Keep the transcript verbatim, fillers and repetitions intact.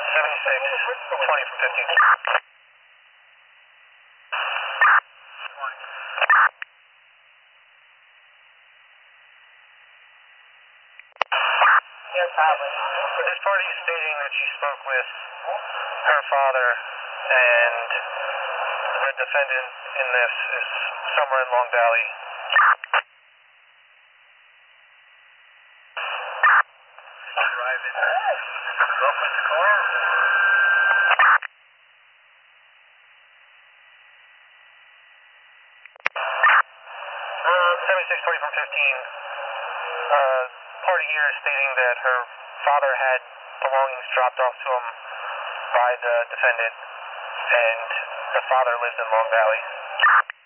seventy-six twenty from fifteen. Yes, probably. This party is stating that she spoke with her father, and the defendant in this is somewhere in Long Valley. Driving. Girlfriend's car? Uh, seventy-six twenty from fifteen. Uh, party here is stating that her father had belongings dropped off to him by the defendant, and the father lives in Long Valley.